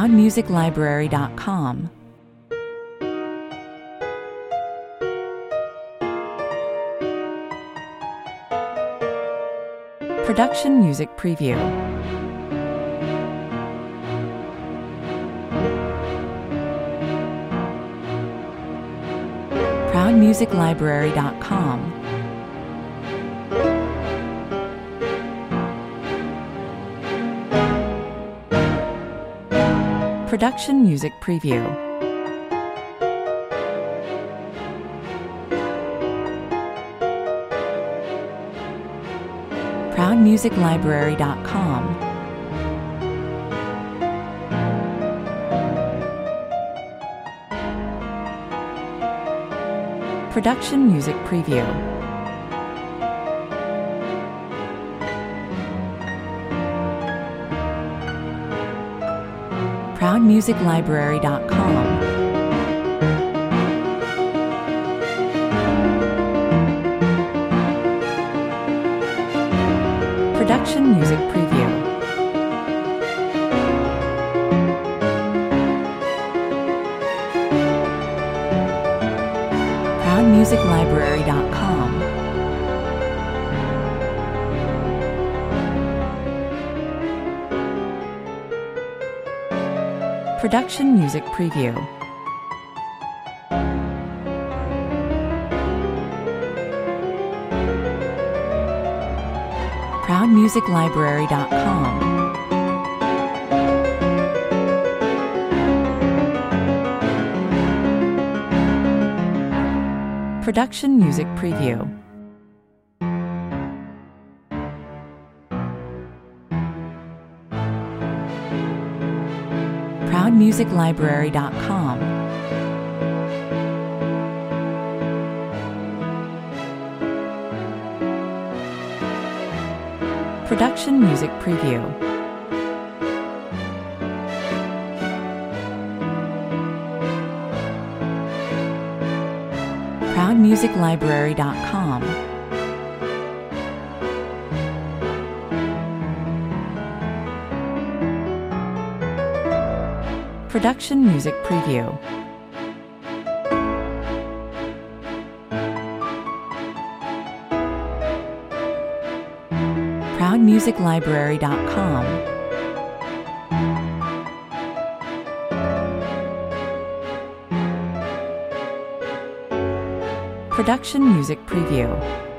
ProudMusicLibrary.com. Production Music Preview. ProudMusicLibrary.com. Production Music Preview. ProudMusicLibrary.com. Production Music Preview. ProudMusicLibrary.com. Production Music Preview. ProudMusicLibrary.com. Production Music Preview. ProudMusicLibrary.com. Production Music Preview. ProudMusicLibrary.com. Production Music Preview. ProudMusicLibrary.com. Production Music Preview. ProudMusicLibrary.com. Production Music Preview.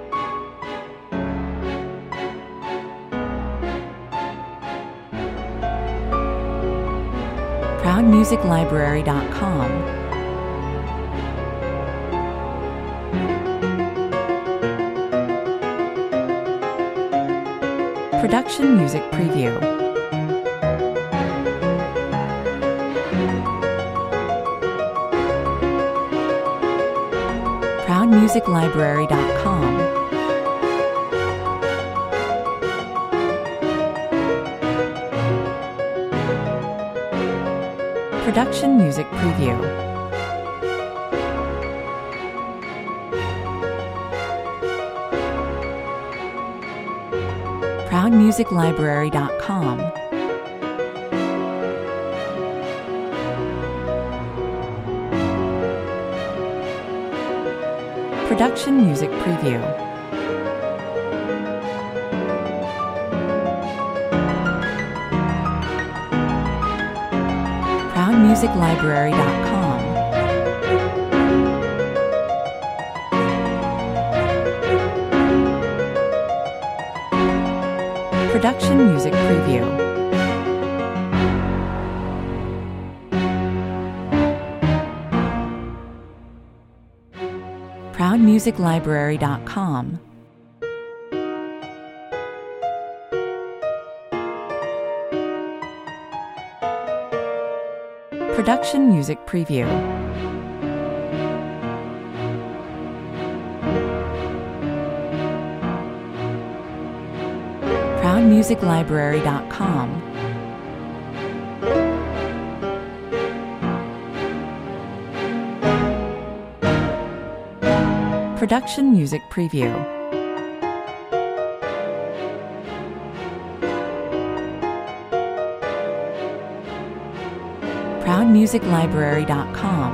ProudMusicLibrary.com. Production Music Preview. ProudMusicLibrary.com. Production Music Preview. ProudMusicLibrary.com. Production Music Preview. ProudMusicLibrary.com. Production Music Preview. ProudMusicLibrary.com. Production Music Preview. ProudMusicLibrary.com. Production Music Preview. ProudMusicLibrary.com.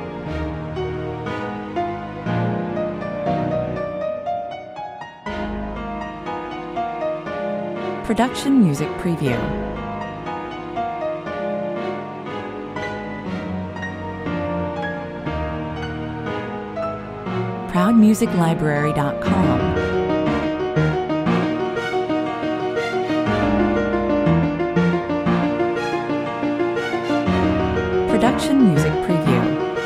Production Music Preview. ProudMusicLibrary.com. Production Music Preview.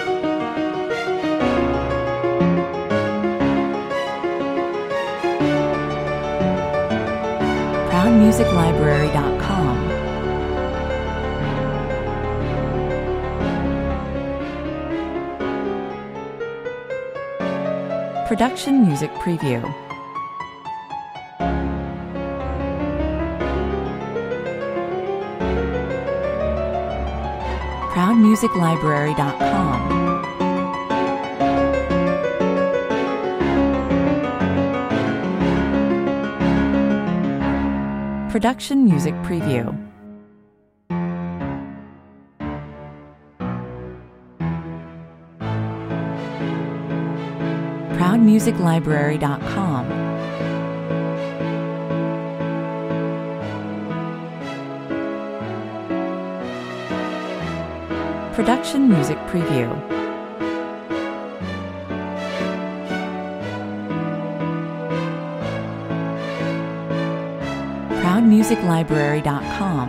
ProudMusicLibrary.com. Production Music Preview. ProudMusicLibrary.com. Production Music Preview. ProudMusicLibrary.com. Production Music Preview. ProudMusicLibrary.com.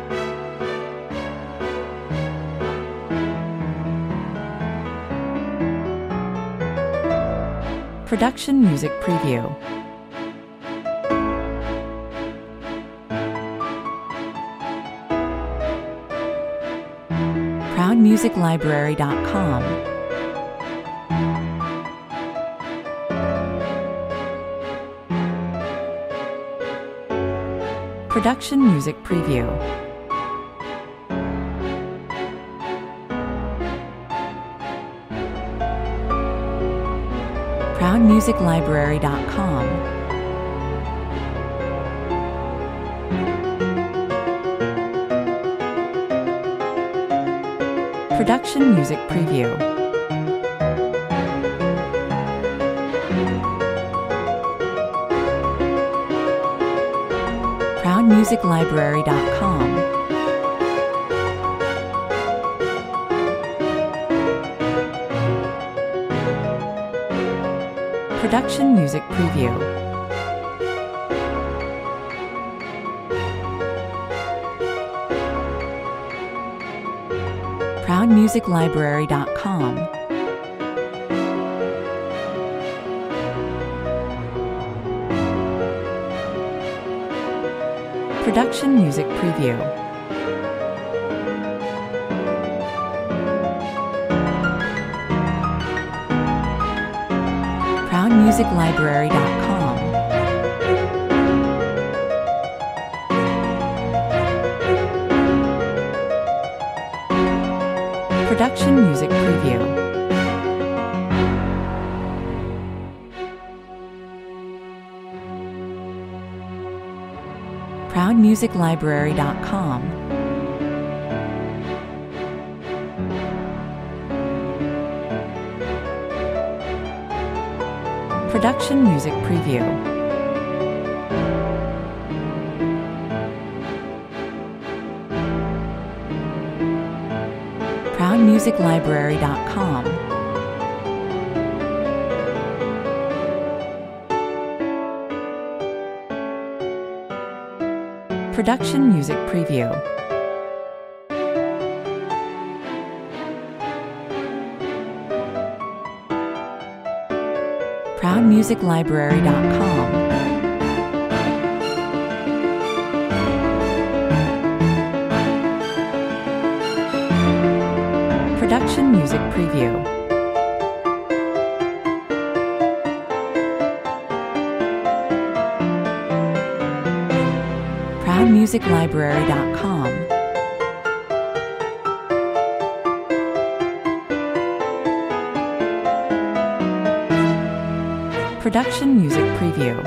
Production Music Preview. ProudMusicLibrary.com. Production Music Preview. ProudMusicLibrary.com. Production Music Preview. ProudMusicLibrary.com. Production Music Preview. ProudMusicLibrary.com. Production Music Preview. ProudMusicLibrary.com. Production Music Preview. ProudMusicLibrary.com. Production Music Preview. ProudMusicLibrary.com. Production Music Preview. ProudMusicLibrary.com. Production Music Preview. ProudMusicLibrary.com. Production Music Preview.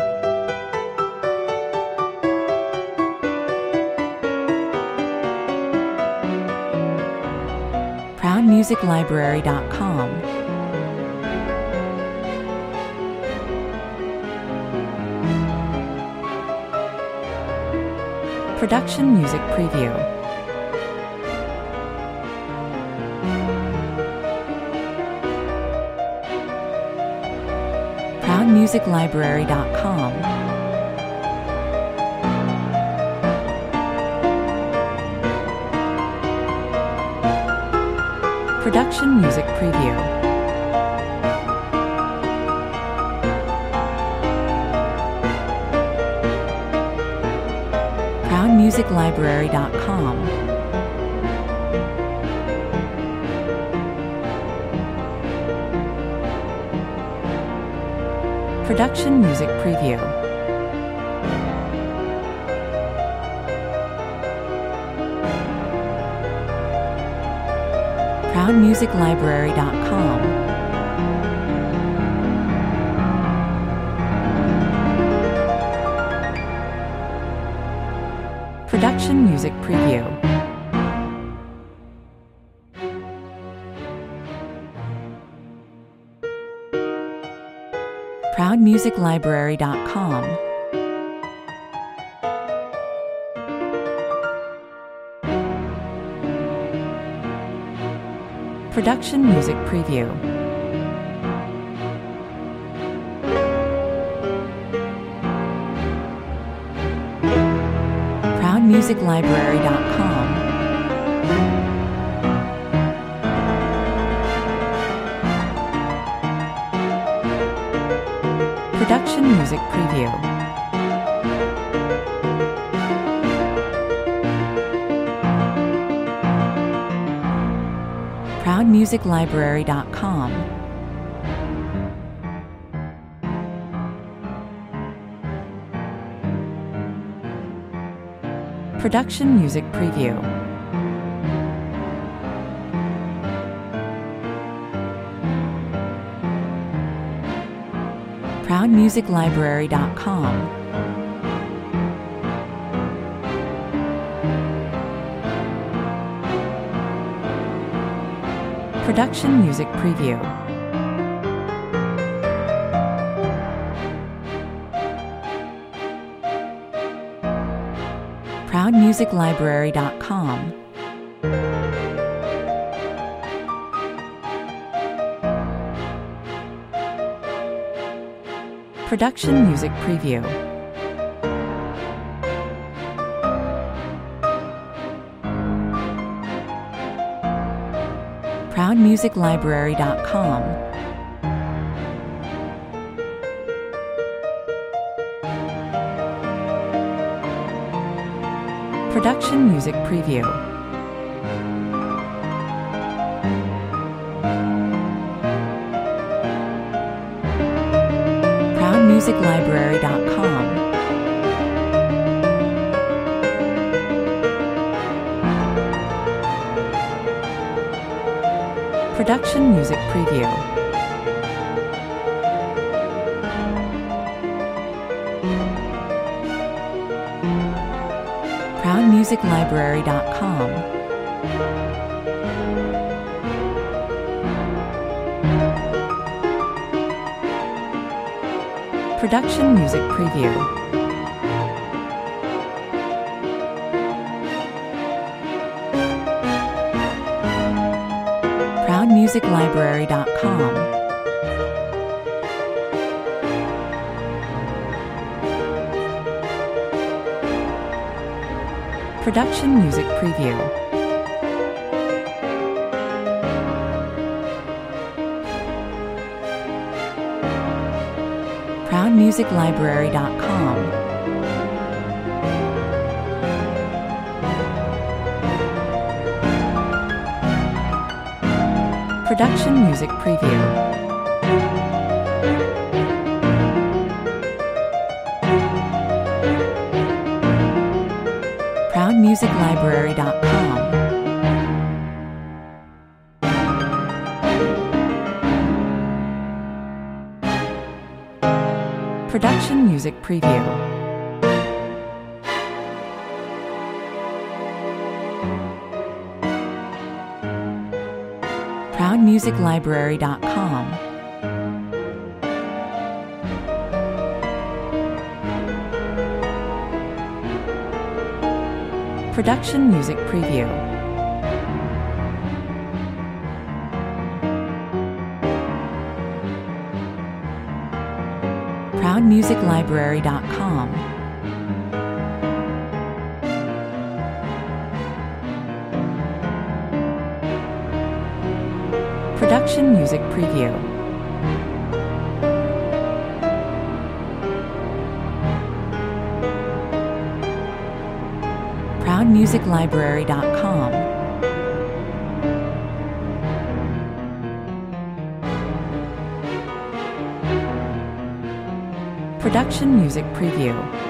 ProudMusicLibrary.com. Production Music Preview. ProudMusicLibrary.com. Production Music Preview. ProudMusicLibrary.com. Production Music Preview. ProudMusicLibrary.com. Production Music Preview. ProudMusicLibrary.com. Production Music Preview. ProudMusicLibrary.com. Production Music Preview. ProudMusicLibrary.com. Production Music Preview. ProudMusicLibrary.com. Production Music Preview. ProudMusicLibrary.com. Production Music Preview. ProudMusicLibrary.com. Production Music Preview. ProudMusicLibrary.com. Production Music Preview. ProudMusicLibrary.com. Production Music Preview. ProudMusicLibrary.com. Production Music Preview. ProudMusicLibrary.com. Production Music Preview. ProudMusicLibrary.com. Production Music Preview. ProudMusicLibrary.com. Production Music Preview. ProudMusicLibrary.com. Production Music Preview. ProudMusicLibrary.com. Production Music Preview.